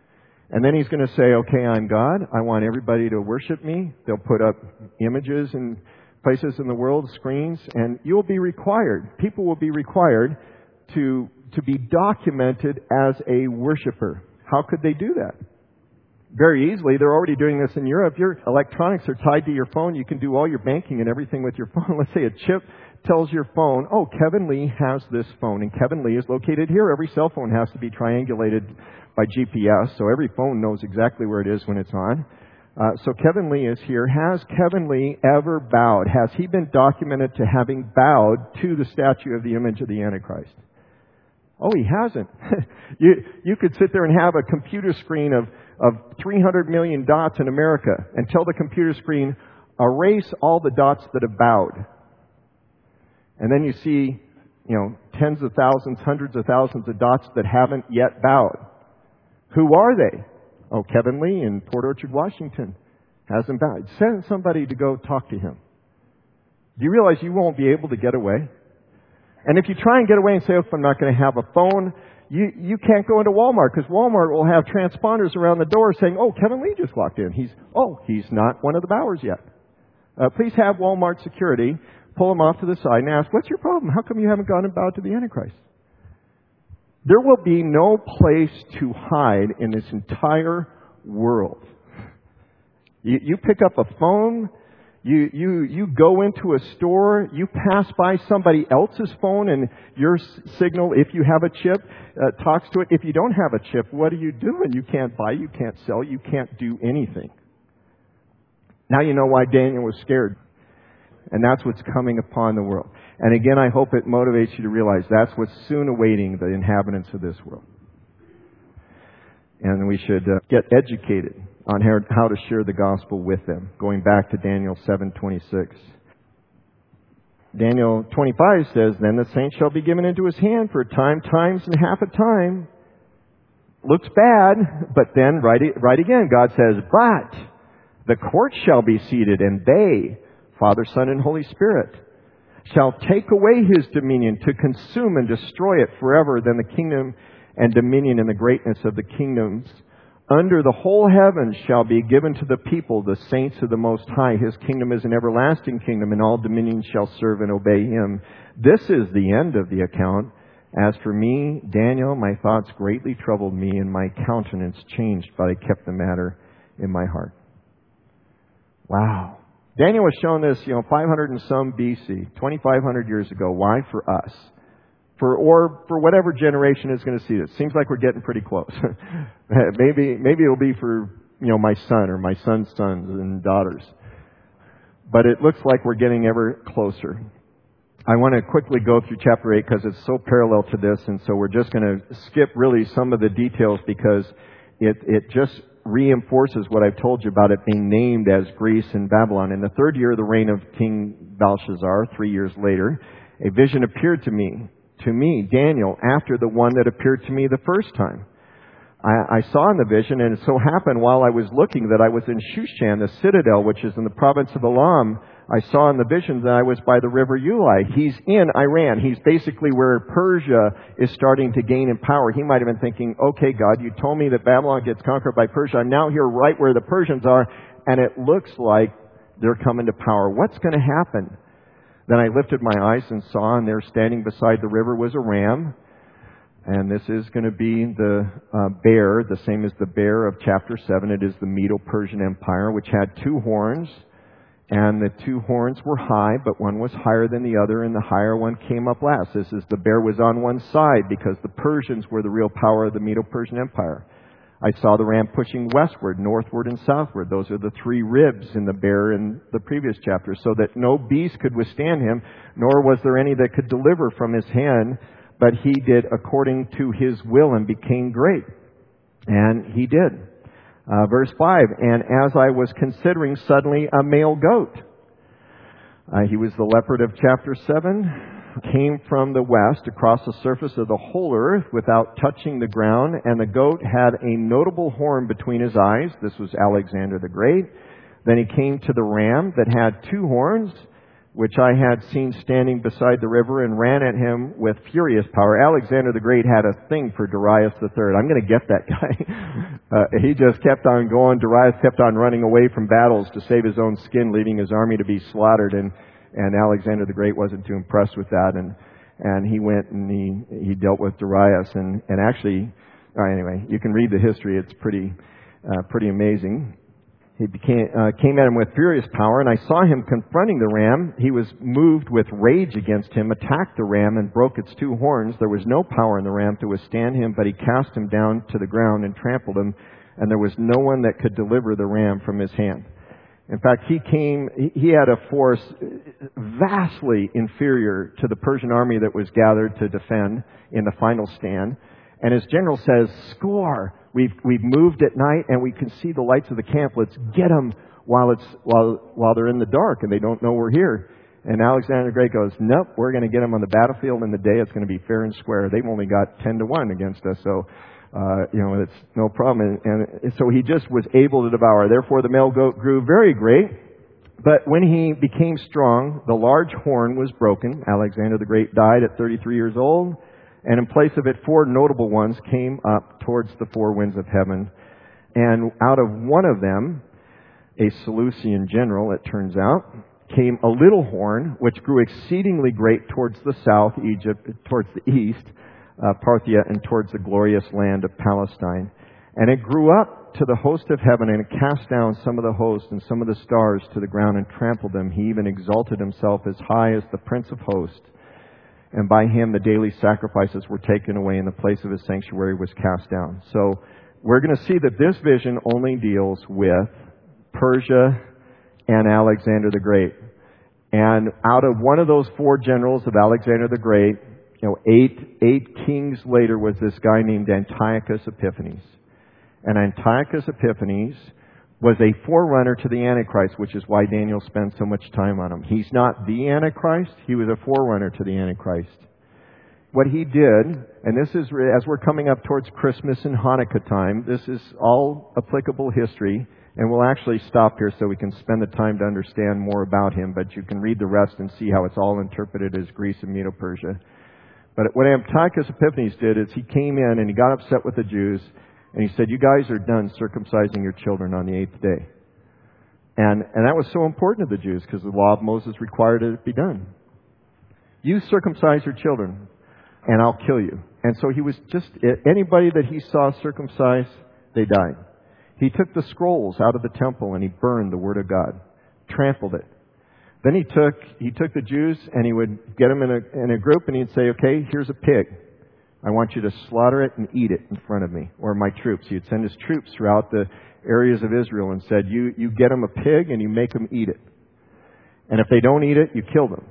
And then he's going to say, okay, I'm God. I want everybody to worship me. They'll put up images in places in the world, screens, and you'll be required, people will be required to, to be documented as a worshiper. How could they do that? Very easily. They're already doing this in Europe. Your electronics are tied to your phone. You can do all your banking and everything with your phone. Let's say a chip tells your phone, oh, Kevin Lee has this phone, and Kevin Lee is located here. Every cell phone has to be triangulated by G P S, so every phone knows exactly where it is when it's on. Uh, so Kevin Lee is here. Has Kevin Lee ever bowed? Has he been documented to having bowed to the statue of the image of the Antichrist? Oh, he hasn't. you you could sit there and have a computer screen of, of three hundred million dots in America and tell the computer screen, erase all the dots that have bowed. And then you see, you know, tens of thousands, hundreds of thousands of dots that haven't yet bowed. Who are they? Oh, Kevin Lee in Port Orchard, Washington hasn't bowed. Send somebody to go talk to him. Do you realize you won't be able to get away? And if you try and get away and say, oh, I'm not going to have a phone, you, you can't go into Walmart because Walmart will have transponders around the door saying, oh, Kevin Lee just walked in. He's, oh, he's not one of the bowers yet. Uh, please have Walmart security pull him off to the side and ask, what's your problem? How come you haven't gone and bowed to the Antichrist? There will be no place to hide in this entire world. You, you pick up a phone, you, you, you go into a store, you pass by somebody else's phone and your s- signal, if you have a chip, uh, talks to it. If you don't have a chip, what are you doing? You can't buy, you can't sell, you can't do anything. Now you know why Daniel was scared. And that's what's coming upon the world. And again, I hope it motivates you to realize that's what's soon awaiting the inhabitants of this world. And we should uh, get educated on how, how to share the gospel with them. Going back to Daniel seven twenty-six. Daniel twenty-five says, then the saint shall be given into his hand for a time, times, and half a time. Looks bad, but then right, right again, God says, but the court shall be seated, and they, Father, Son, and Holy Spirit, shall take away his dominion to consume and destroy it forever. Then the kingdom and dominion and the greatness of the kingdoms under the whole heaven shall be given to the people, the saints of the Most High. His kingdom is an everlasting kingdom, and all dominions shall serve and obey him. This is the end of the account. As for me, Daniel, my thoughts greatly troubled me, and my countenance changed, but I kept the matter in my heart. Wow. Daniel was shown this, you know, five hundred and some B C, twenty-five hundred years ago. Why? For us. For, or for whatever generation is going to see this. Seems like we're getting pretty close. maybe, maybe it'll be for, you know, my son or my son's sons and daughters. But it looks like we're getting ever closer. I want to quickly go through chapter eight because it's so parallel to this, and so we're just going to skip really some of the details because it, it just reinforces what I've told you about it being named as Greece and Babylon. In the third year of the reign of King Belshazzar, three years later, a vision appeared to me, to me, Daniel, after the one that appeared to me the first time. I, I saw in the vision, and it so happened while I was looking that I was in Shushan, the citadel, which is in the province of Elam. I saw in the vision that I was by the river Ulai. He's in Iran. He's basically where Persia is starting to gain in power. He might have been thinking, okay, God, you told me that Babylon gets conquered by Persia. I'm now here right where the Persians are, and it looks like they're coming to power. What's going to happen? Then I lifted my eyes and saw, and there standing beside the river was a ram. And this is going to be the uh, bear, the same as the bear of chapter seven. It is the Medo-Persian Empire, which had two horns. And the two horns were high, but one was higher than the other, and the higher one came up last. This is the bear was on one side because the Persians were the real power of the Medo-Persian Empire. I saw the ram pushing westward, northward, and southward. Those are the three ribs in the bear in the previous chapter, so that no beast could withstand him, nor was there any that could deliver from his hand. But he did according to his will and became great. And he did. Uh, verse five, and as I was considering, suddenly a male goat. Uh, he was the leopard of chapter seven, came from the west across the surface of the whole earth without touching the ground, and the goat had a notable horn between his eyes. This was Alexander the Great. Then he came to the ram that had two horns, which I had seen standing beside the river, and ran at him with furious power. Alexander the Great had a thing for Darius the Third. I'm going to get that guy. Uh, he just kept on going. Darius kept on running away from battles to save his own skin, leaving his army to be slaughtered. And, and Alexander the Great wasn't too impressed with that. And, and he went and he, he dealt with Darius. And, and actually, uh, anyway, you can read the history. It's pretty, uh, pretty amazing. He became, uh, came at him with furious power, and I saw him confronting the ram. He was moved with rage against him, attacked the ram, and broke its two horns. There was no power in the ram to withstand him, but he cast him down to the ground and trampled him, and there was no one that could deliver the ram from his hand. In fact, he came, he had a force vastly inferior to the Persian army that was gathered to defend in the final stand. And his general says, "Score! We've we've moved at night and we can see the lights of the camp. Let's get them while it's while while they're in the dark and they don't know we're here." And Alexander the Great goes, "Nope, we're going to get them on the battlefield in the day. It's going to be fair and square. They've only got ten to one against us, so uh, you know it's no problem." And, and so he just was able to devour. Therefore, the male goat grew very great. But when he became strong, the large horn was broken. Alexander the Great died at thirty-three years old. And in place of it, four notable ones came up towards the four winds of heaven. And out of one of them, a Seleucian general, it turns out, came a little horn, which grew exceedingly great towards the south, Egypt, towards the east, uh, Parthia, and towards the glorious land of Palestine. And it grew up to the host of heaven, and it cast down some of the hosts and some of the stars to the ground and trampled them. He even exalted himself as high as the Prince of Hosts. And by him the daily sacrifices were taken away, and the place of his sanctuary was cast down. So we're going to see that this vision only deals with Persia and Alexander the Great. And out of one of those four generals of Alexander the Great, you know, eight eight kings later was this guy named Antiochus Epiphanes. And Antiochus Epiphanes was a forerunner to the Antichrist, which is why Daniel spends so much time on him. He's not the Antichrist. He was a forerunner to the Antichrist. What he did, and this is, as we're coming up towards Christmas and Hanukkah time, this is all applicable history, and we'll actually stop here so we can spend the time to understand more about him, but you can read the rest and see how it's all interpreted as Greece and Medo-Persia. But what Antiochus Epiphanes did is he came in and he got upset with the Jews, and he said, "You guys are done circumcising your children on the eighth day." And and that was so important to the Jews because the law of Moses required it to be done. "You circumcise your children, and I'll kill you." And so he was just, anybody that he saw circumcised, they died. He took the scrolls out of the temple and he burned the Word of God, trampled it. Then he took he took the Jews and he would get them in a in a group and he'd say, "Okay, here's a pig. I want you to slaughter it and eat it in front of me," or my troops. He'd send his troops throughout the areas of Israel and said, you, you get them a pig and you make them eat it. And if they don't eat it, you kill them.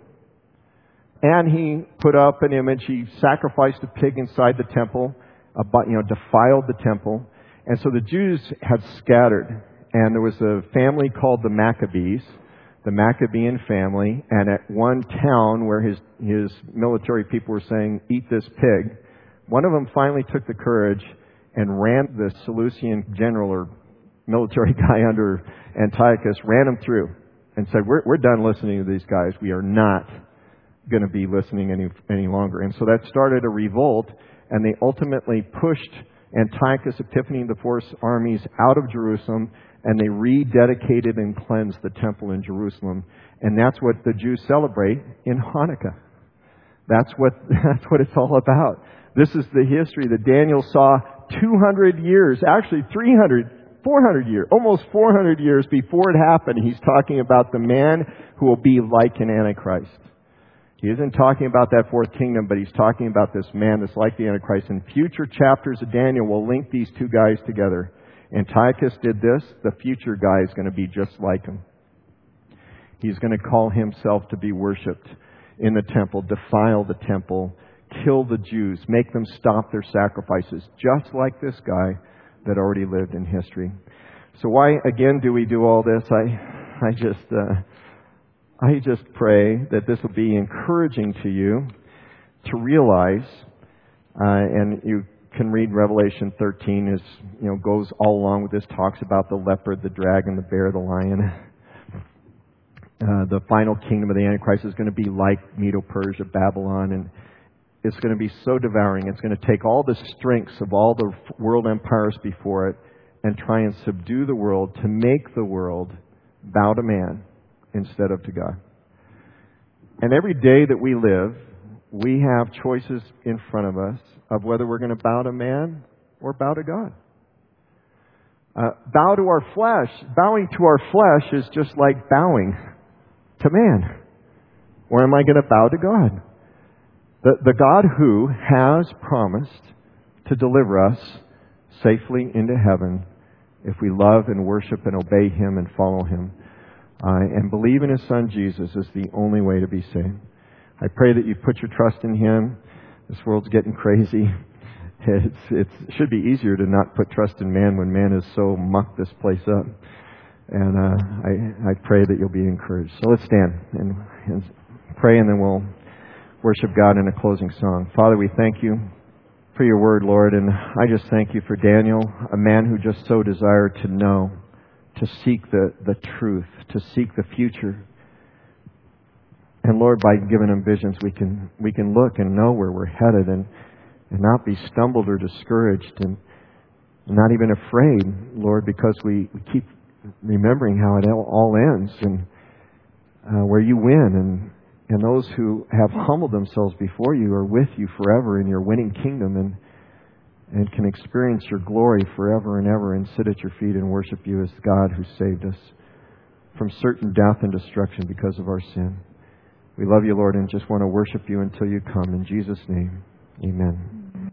And he put up an image. He sacrificed a pig inside the temple, you know, defiled the temple. And so the Jews had scattered. And there was a family called the Maccabees, the Maccabean family. And at one town where his, his military people were saying, "Eat this pig," one of them finally took the courage and ran the Seleucian general or military guy under Antiochus, ran him through and said, we're, we're done listening to these guys. We are not going to be listening any, any longer. And so that started a revolt, and they ultimately pushed Antiochus Epiphanes, the four armies, out of Jerusalem, and they rededicated and cleansed the temple in Jerusalem. And that's what the Jews celebrate in Hanukkah. That's what, that's what it's all about. This is the history that Daniel saw two hundred years, actually three hundred, four hundred years, almost four hundred years before it happened. He's talking about the man who will be like an Antichrist. He isn't talking about that fourth kingdom, but he's talking about this man that's like the Antichrist. And future chapters of Daniel will link these two guys together. Antiochus did this. The future guy is going to be just like him. He's going to call himself to be worshipped in the temple, defile the temple, kill the Jews, make them stop their sacrifices, just like this guy that already lived in history. So why, again, do we do all this? I, I just, uh, I just pray that this will be encouraging to you to realize, uh, and you can read Revelation thirteen, as you know, goes all along with this, talks about the leopard, the dragon, the bear, the lion. Uh, the final kingdom of the Antichrist is going to be like Medo-Persia, Babylon, and it's going to be so devouring. It's going to take all the strengths of all the world empires before it and try and subdue the world to make the world bow to man instead of to God. And every day that we live, we have choices in front of us of whether we're going to bow to man or bow to God. Uh, bow to our flesh. Bowing to our flesh is just like bowing to man. Or am I going to bow to God? The, the God who has promised to deliver us safely into heaven if we love and worship and obey Him and follow Him. Uh, and believe in His Son Jesus is the only way to be saved. I pray that you put your trust in Him. This world's getting crazy. It's, it's, it should be easier to not put trust in man when man has so mucked this place up. And uh, I, I pray that you'll be encouraged. So let's stand and, and pray, and then we'll worship God in a closing song. Father, we thank you for your word, Lord. And I just thank you for Daniel, a man who just so desired to know, to seek the, the truth, to seek the future. And Lord, by giving him visions, we can we can look and know where we're headed and, and not be stumbled or discouraged and not even afraid, Lord, because we, we keep remembering how it all ends and uh, where you win. And, and those who have humbled themselves before you are with you forever in your winning kingdom and and can experience your glory forever and ever and sit at your feet and worship you as God who saved us from certain death and destruction because of our sin. We love you, Lord, and just want to worship you until you come. In Jesus' name, amen.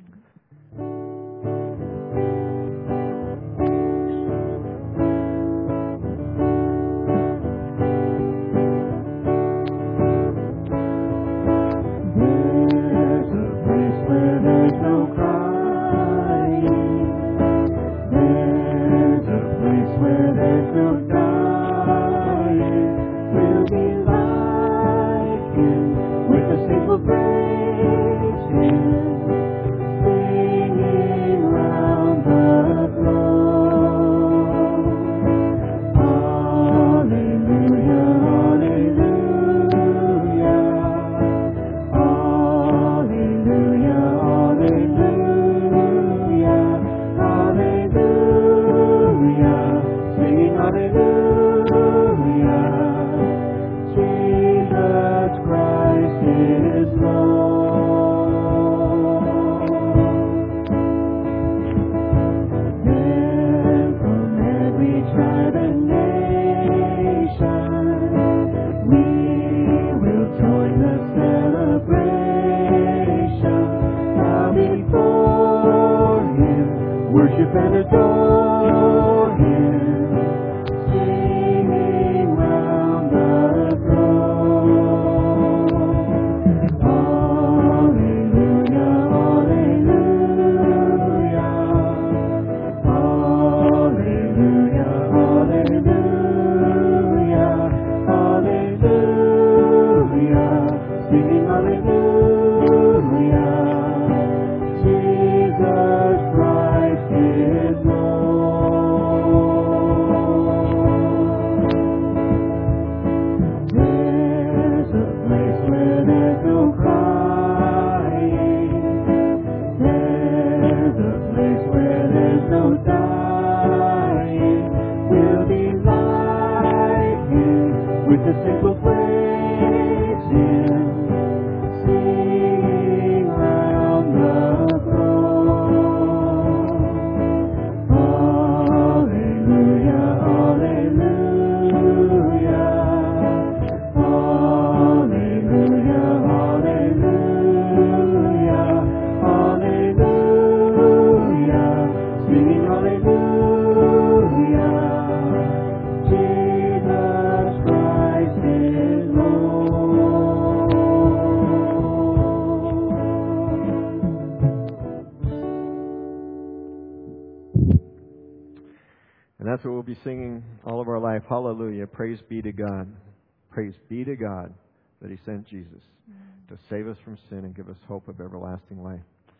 That's what we'll be singing all of our life. Hallelujah. Praise be to God. Praise be to God that He sent Jesus to save us from sin and give us hope of everlasting life.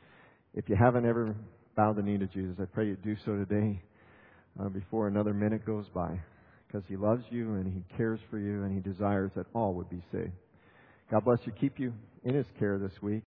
If you haven't ever bowed the knee to Jesus, I pray you do so today uh, before another minute goes by, because He loves you and He cares for you and He desires that all would be saved. God bless you. Keep you in His care this week.